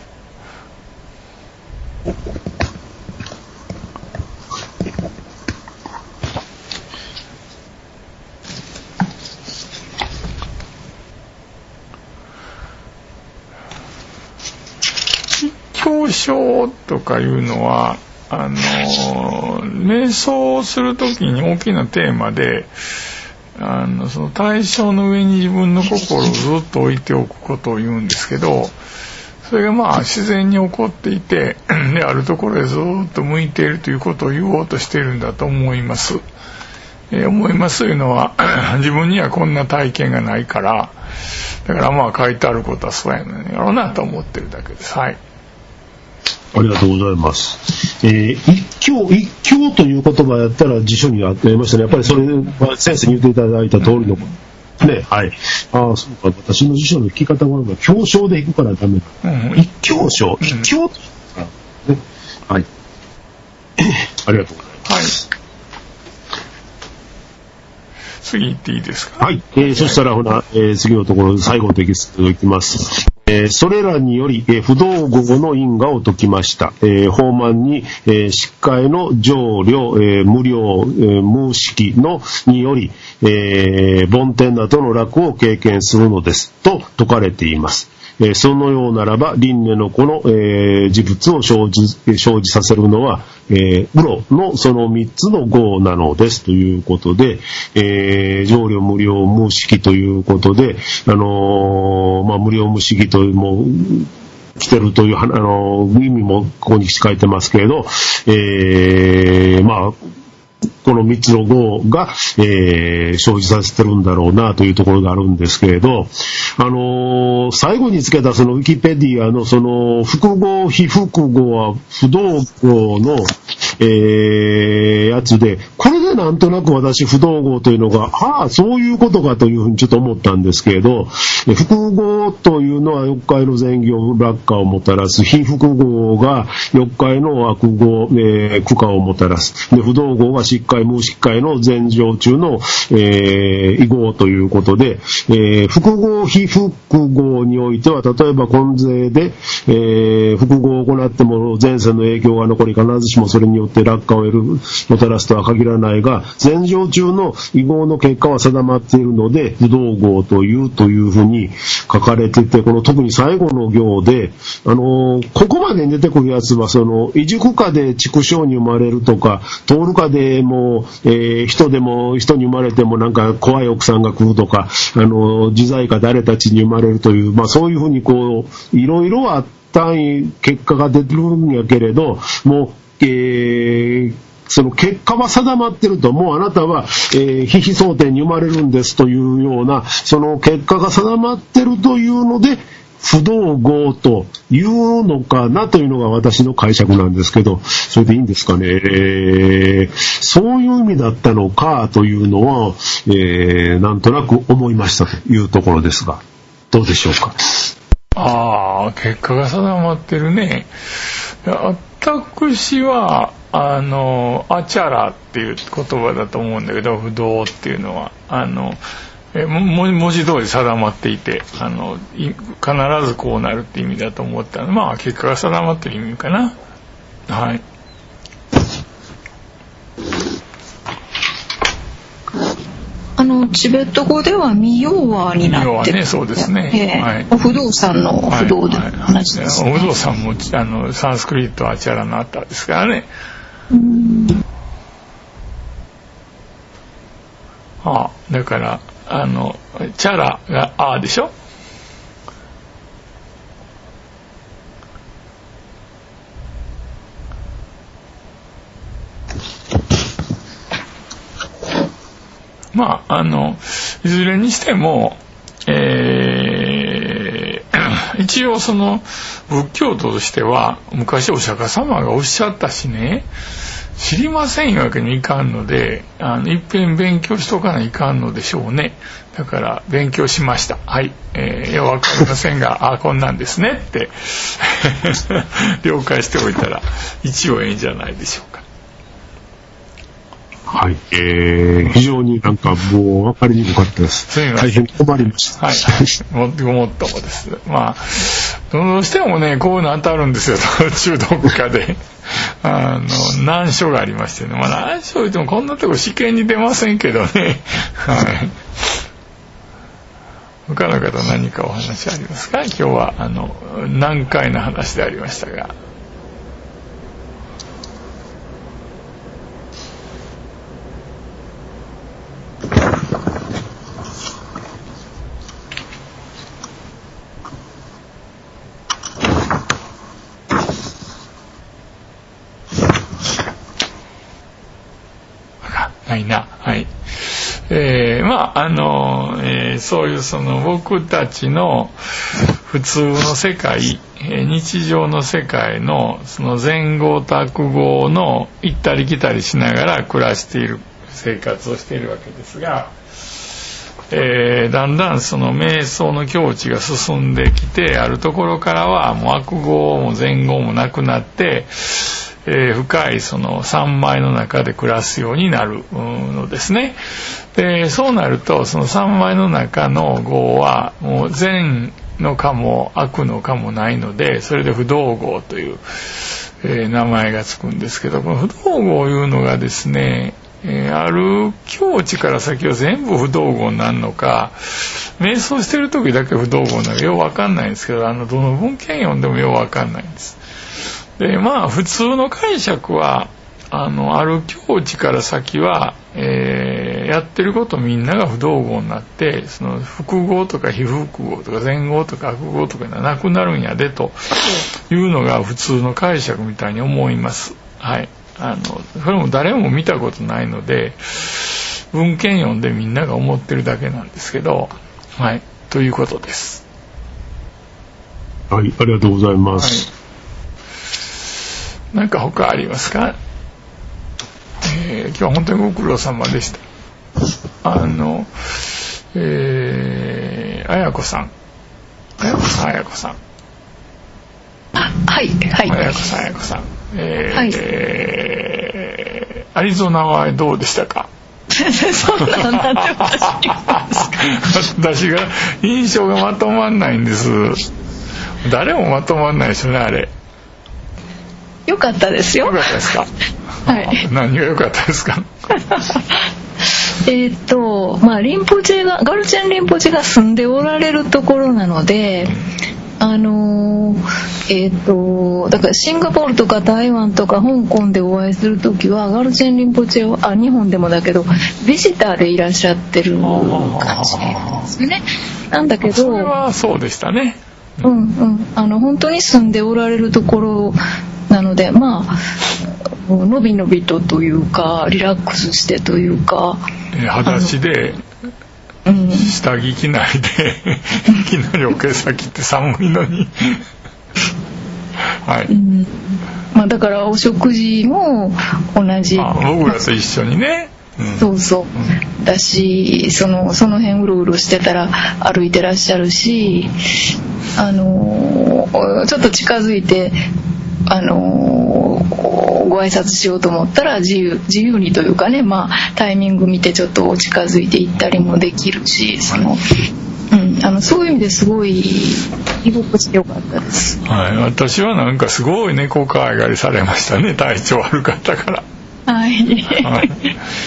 教性とかいうのはあの瞑想をするときに大きなテーマであのその対象の上に自分の心をずっと置いておくことを言うんですけど、それがまあ自然に起こっていてであるところへずっと向いているということを言おうとしているんだと思います。えー、思いますというのは自分にはこんな体験がないからだからまあ書いてあることはそうやのやろうなと思ってるだけです。はい。 ありがとうございます。えー、一教、一教という言葉やったら辞書にありましたね。やっぱりそれは先生に言っていただいた通りのことね。はい。ああ、そうか。私の辞書の引き方は教章で引くからダメだ。うん、一教章、一教、うん、ね。はい。ありがとうございます。はい。 次行っていいですか。 はい。えー、そしたらほな、えー、次のところ最後のテキストいきます。 えー、それらにより、えー、不動語の因果を解きました。えー、法満に、えー、疾患の上量、えー、無量、えー、無識のにより、えー、梵天などの楽を経験するのです。と説かれています。えー、そのようならば、輪廻のこの、えー、事物を生じ、生じさせるのは、えー、ウロのその三つの業なのですということで、えー、上量無量無識ということで、あのー、まあ、無量無識というもう、来てるという、あのー、意味もここに書いてますけれど、えー、まあ、この三つの業が、えー、生じさせてるんだろうなというところがあるんですけれど、あのー、最後につけたそのウィキペディアのその複合非複合は不動業の、えー、やつで、これでなんとなく私不動業というのが、ああ、そういうことかというふうにちょっと思ったんですけれど、複合というのは四海の善行落下をもたらす、非複合が四海の悪業、えー、苦化をもたらす。で、不動業が疾患無疾患の前上中の、えー、異業ということで、えー、複合非複合においては、例えば根税で、えー、複合を行っても前世の影響が残り、必ずしもそれによって落下を得る、もたらすとは限らないが、前上中の異業の結果は定まっているので、不動業というというふうに書かれてて、この特に最後の行で、あのー、ここまでに出てくるやつは、その、異熟化で畜生に生まれるとか、通るかでもう、えー、人でも、人に生まれてもなんか怖い奥さんが来るとか、あのー、自在か誰たちに生まれるという、まあそういうふうにこう、いろいろあった結果が出てるんやけれど、もう、えー、その結果は定まってると、もうあなたは、えー、非非相天に生まれるんですというような、その結果が定まってるというので、不動業というのかなというのが私の解釈なんですけど、それでいいんですかね。えー、そういう意味だったのかというのは、えー、なんとなく思いましたというところですが、どうでしょうか。 ああ、結果が定まってるね。私はあのアチャラっていう言葉だと思うんだけど、不動っていうのはあのえ文字通り定まっていて、あの必ずこうなるって意味だと思ったので、まあ結果が定まってる意味かな。はい。 あのチベット語ではミヨーワーになってる。 ね、そうですね。 えーはい、 お不動産の不動で話ですね。 お不動産もあのサンスクリットアチャラのあったですからね。 うん。 ああ、だからあのチャラがあでしょ。まああのいずれにしても、えー、一応その仏教徒としては昔お釈迦様がおっしゃったしね、知りませんいうわけにいかんので、あのいっぺん勉強しとかないかんのでしょうね。だから勉強しました。はい、えー、いやわかりませんがあこんなんですねって了解しておいたら一応ええんじゃないでしょうか。 はい、えー、非常になんかもう分かりにくかったです。 すみません。 大変困りました。 はい、も, もっともです。まあどうしてもねこういうの当たるんですよ。途中どっかであの難所がありましてね。まあ難所言ってもこんなとこ試験に出ませんけどね。はい。他の方何かお話ありますか。今日はあの難解な話でありましたが。ないな。はい。えー、まああの、えー、そういうその僕たちの普通の世界、えー、日常の世界のその前後と悪後の行ったり来たりしながら暮らしている生活をしているわけですが、えー、だんだんその瞑想の境地が進んできて、あるところからはもう悪後も前後もなくなって、えー、深いその三昧の中で暮らすようになるのですね。でそうなるとその三昧の中の業はもう前の科も悪の科もないので、それで不動号という、えー、名前がつくんですけど、この不動号いうのがですね、えー、ある境地から先は全部不動号になるのか、瞑想してる時だけ不動号なのかようわかんないんですけど、あのどの文献読んでもようわかんないんです。で、まあ普通の解釈はあのある境地から先は、えー、やってることみんなが不動号になって、その複合とか非複合とか前合とか悪合とかがなくなるんやでというのが普通の解釈みたいに思います。はい。あのそれも誰も見たことないので、文献読んでみんなが思ってるだけなんですけど、はい、ということです。 はい、ありがとうございます。 はい、なんか他ありますか？えー、今日は本当にご苦労様でした。あの、えー、あやこさん、あやこさん、あやこさん。 はいはい。 あやこさん、あやこさん。えーはい、 えー、アリゾナはどうでしたか？ そんななんで私私が印象がまとまんないんです。誰もまとまんないですよね、あれ。 よかったですよ。 よかったですか？ はい。 何が良かったですか？ えっとまあリンポチェがガルチェンリンポチェが住んでおられるところなので、あのー、えっとだからシンガポールとか台湾とか香港でお会いするときはガルチェンリンポチェを、あ、日本でもだけどビジターでいらっしゃってる感じですよね。なんだけどそれはそうでしたね。 うんうん、あの本当に住んでおられるところなので、まあのびのびとというかリラックスしてというか、 えー、裸足でうん、 下着着ないでいきなりおけ先って寒いのにはい、うん、 まあ、だからお食事も同じ、 あ、僕らと一緒にね、 うん、そうそう、うん、だしその、その辺うろうろしてたら歩いてらっしゃるし、あのー、ちょっと近づいてあのー、ご挨拶しようと思ったら自由、自由にというかね、まあ、タイミング見てちょっと近づいていったりもできるし、その、うん、あのそういう意味ですごい居心地良かったです。 はい、私はなんかすごい猫可愛がりされましたね、体調悪かったから。 はい。 はい、うん、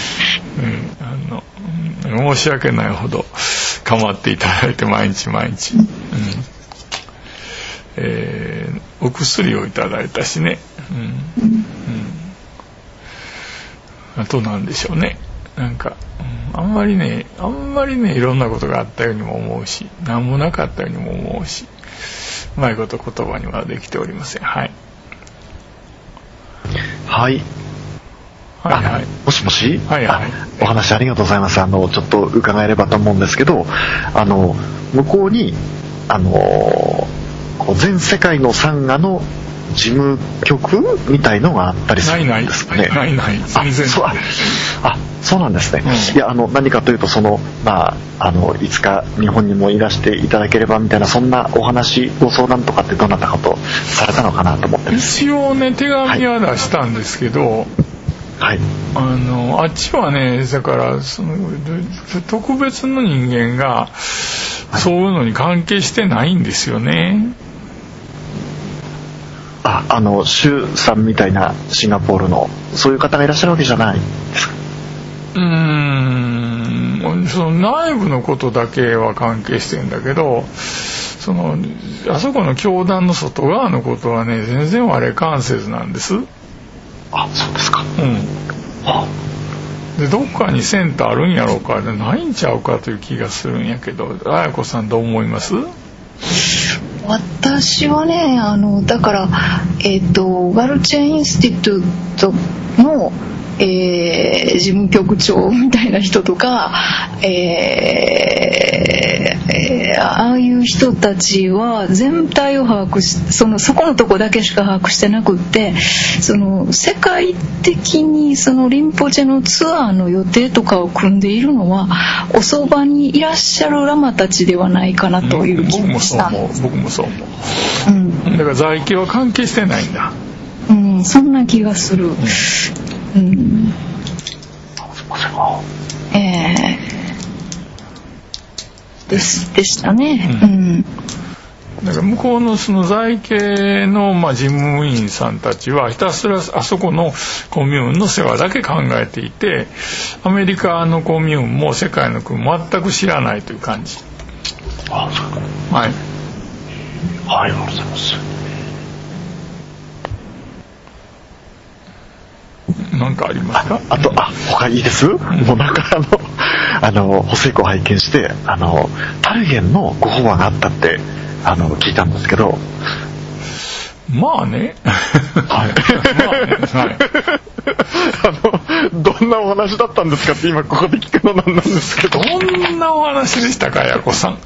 あの申し訳ないほど構っていただいて毎日毎日。うん、えー、お薬をいただいたしね、うんうん、あとなんでしょうね、なんか、うん、あんまりねあんまりねいろんなことがあったようにも思うし、何もなかったようにも思うし、うまいこと言葉にはできておりません。はいはいはいはい、もしもし、 はいはい、 お話ありがとうございます。あのちょっと伺えればと思うんですけど、あの向こうにあの全世界のサンガの事務局みたいのがあったりするんですかね。 ないないないない、全然。 あ、そう、あ、あ、そうなんですね。うん、いや、あの何かというと、そのまああのいつか日本にもいらしていただければみたいな、そんなお話ご相談とかってどなたかとされたのかなと思ってるんです。 一応ね手紙は出したんですけど、 はい、 あのあっちはね、だからその特別の人間がそういうのに関係してないんですよね。 あ、あのシュさんみたいなシンガポールのそういう方がいらっしゃるわけじゃないですか。 うーん、その内部のことだけは関係してるんだけど、そのあそこの教団の外側のことはね全然あれ関せずなんです。 あ、そうですか。 うん。はあ、でどっかにセンターあるんやろうか、でないんちゃうかという気がするんやけど、あやこさんどう思います？ 私はね、あのだからえっ、ー、とガルチェンインスティテュートの、えー、事務局長みたいな人とか、えーえー、ああいう人たちは全体を把握し、そのそこのとこだけしか把握してなくって、その世界的にそのリンポチェのツアーの予定とかを組んでいるのはおそばにいらっしゃるラマたちではないかなという気がしたんです。 僕もそう思う。 うん、 だから在家は関係してないんだ。 うん、そんな気がする。うんうん、えー、ですでしたね。うん、 だから向こうのその在系のまあ事務員さんたちはひたすらあそこのコミューンの世話だけ考えていて、アメリカのコミューンも世界の国も全く知らないという感じ。 ああ、そうか。 はい。 はい、ありがとうございます。 何かありますか？ あ, あと、あ、他いいです？もうなんかあの、あの、補正庫を拝見して、あの、タルゲンのご法話があったって、あの、聞いたんですけど。 まあね。 はい。 まあね。はい。 あの、どんなお話だったんですかって今ここで聞くのなんなんですけど。 どんなお話でしたか、やこさん。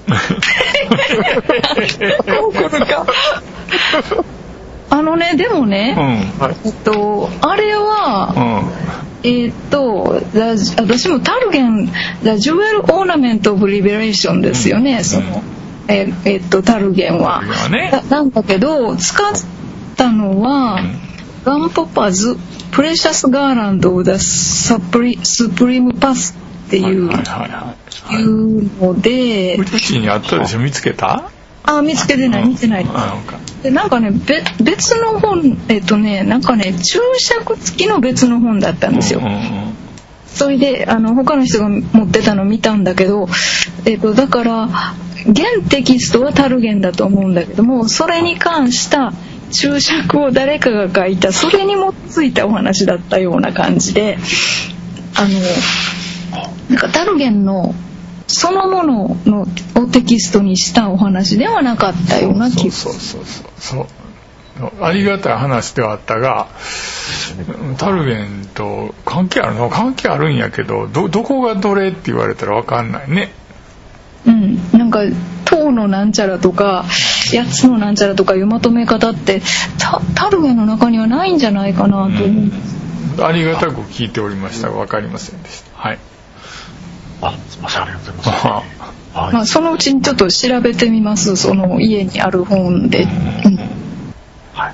怒るか。あのね、でもね、 うん、 えっと、あれは、うん、えっと、私もタルゲン、The Jewel Ornament of Liberation ですよね、うん、その、ええっと、タルゲンは。 ね、 な, なんだけど、使ったのは、うん、ガンポパズ、プレシャスガーランド・ザ・スプリームパスっていう、はいはいはいはい、いうので、 うちにあったでしょ、見つけた？ あ、見つけてない、見てない。で、なんかね、べ別の本、えっとね、なんかね、注釈付きの別の本だったんですよ。うんうんうん、それで、あの、他の人が持ってたの見たんだけど、えっと、だから、原テキストはタルゲンだと思うんだけども、それに関した注釈を誰かが書いた、それに基づいたお話だったような感じで、あの、なんかタルゲンのそのもののをテキストにしたお話ではなかったような気が。 そうそうそうそうそう。ありがたい話ではあったが、タルゲンと関係あるの？関係あるんやけど、どどこがどれって言われたら分かんないね。 うん、なんか塔のなんちゃらとかやつのなんちゃらとかいうまとめ方ってタ, タルゲンの中にはないんじゃないかなと思う、 うん、ありがたく聞いておりましたが分かりませんでした。はい。 あ、すみません、ありがとうございます。 はい、まあ、そのうちにちょっと調べてみます、その家にある本で。うん、 はい。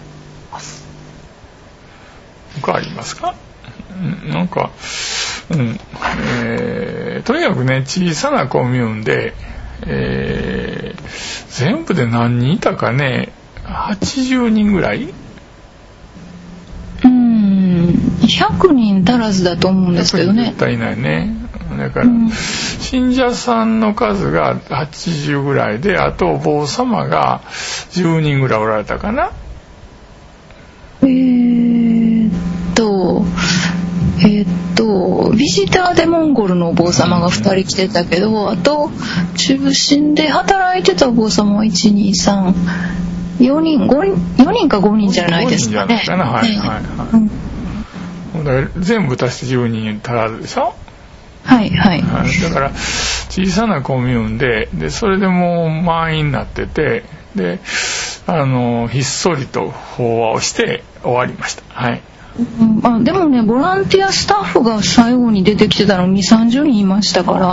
他ありますか？うん、なんか、うんえー、とにかくね、小さなコミューンで、えー、全部で何人いたかね、はちじゅうにんぐらい？ うん、ひゃくにん足らずだと思うんですけどね。 絶対いないね。だから、うん、信者さんの数がはちじゅうぐらいで、あとお坊様がじゅうにんぐらいおられたかな。 えーっとえーっとビジターでモンゴルのお坊様がふたり来てたけど、うん、あと中心で働いてたお坊様はいちにさんよにんごにんよにんかごにんじゃないですかね。 ごにんじゃないかな、はいはいはい、うん、だから全部足してじゅうにん足らずでしょ。 はいはい、 はい、だから小さなコミューン で, でそれでもう満員になってて、であのひっそりと法話をして終わりました。はい、 うん、あでもね、ボランティアスタッフが最後に出てきてたのにさんじゅうにんいましたから、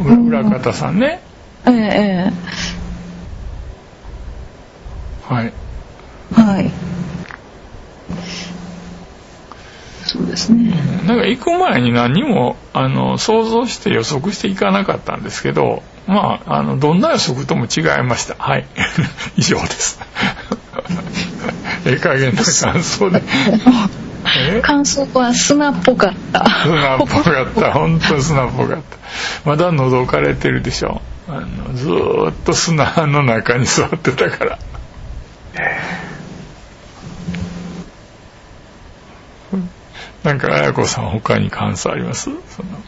裏方さんね、 うん、ええはいはいそうですね。 なんか行く前に何もあの想像して予測していかなかったんですけど、まああのどんな予測とも違いました。はい以上です。ええ加減な感想で感想は砂っぽかった。 砂っぽかった。本当砂っぽかった。まだ喉枯れてるでしょ。あのずーっと砂の中に座ってたから。なんか綾子さん他に感想あります？その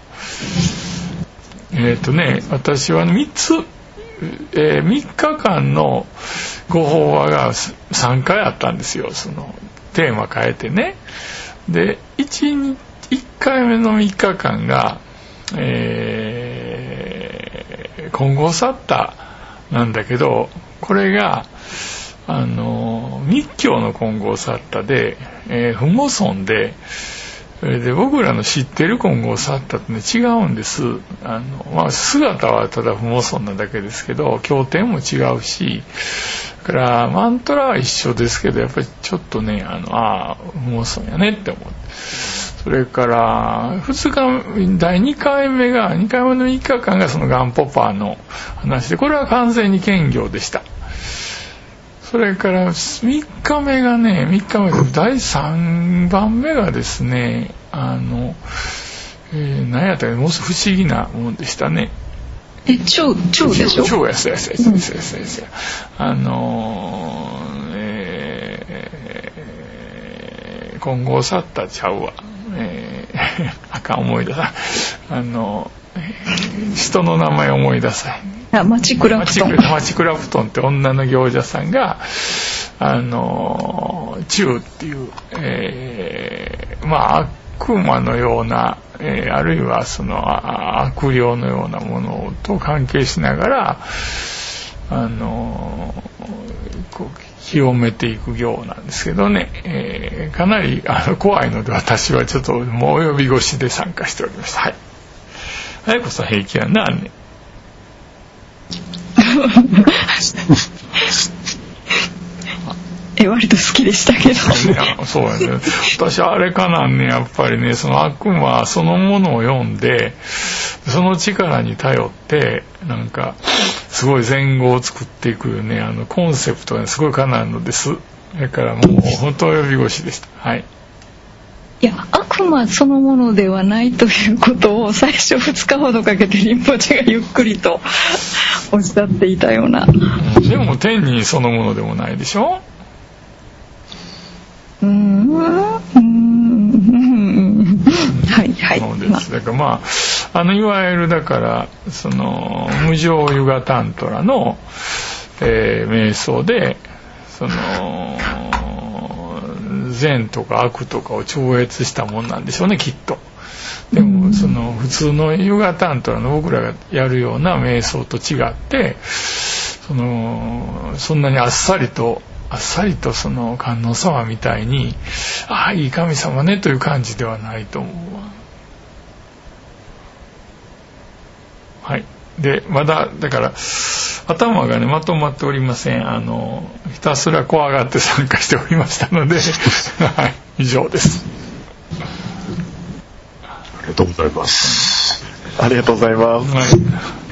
えっ、ー、とね私はみっつ、えー、みっかかんのご法話がさんかいあったんですよ。そのテーマ変えてね。で 1, 1回目のみっかかんが、えー、金剛サッタなんだけど、これがあの密教の金剛サッタで、えー、不モソンで、それで僕らの知ってる金剛サッタってね違うんです。あの、まあ、姿はただ不モソンなだけですけど、経典も違うし、だからマントラは一緒ですけど、やっぱりちょっとね、あのあ不モソンやねって思って。それからふつかだいにかいめがにかいめのみっかかんがそのガンポパーの話で、これは完全に兼業でした。 それからみっかめがね、みっかめだいさんばんめがですね、あの、えー、何やったかもう不思議なもんでしたね。 え、蝶、蝶でしょ？ 蝶や、そうや、そうや、そうや、そうや、そうや、そうや。あのー、えー、金剛サッタちゃうわ。えー、あかん、思い出さあの、人の名前思い出さへん。 あ、マチクラプトン。 マチクラプトンって女の行者さんが、あの、宙っていう、えー、まあ、悪魔のような、えー、あるいはその悪霊のようなものと関係しながら、あの、こう清めていく行なんですけどね、えー、かなりあの怖いので私はちょっともう及び腰で参加しておりました。はい。あやこさん平気やな、ね。 え、割と好きでしたけど。 そうやね。私あれかなんね、やっぱりね、その悪魔そのものを読んで、その力に頼ってなんかすごい前後を作っていくよね、あのコンセプトがすごいかなるのです。だからもう本当及び腰でした。はい。 いや、悪魔そのものではないということを最初ふつかほどかけてリンポチェがゆっくりとおっしゃっていたような。 でも天人そのものでもないでしょ。 うーん、うーん、はいはい。 そうです。だからまああのいわゆるだからその無常ユガタントラの、えー、瞑想でその善とか悪とかを超越したもんなんでしょうね、きっと。でもその普通のユガタントラの僕らがやるような瞑想と違って、そのそんなにあっさりとあっさりとその観音様みたいに、ああいい神様ねという感じではないと思うわ。はい。でまだだから頭がねまとまっておりません。あのひたすら怖がって参加しておりましたので、はい、以上です。 ありがとうございます。 ありがとうございます。 はい。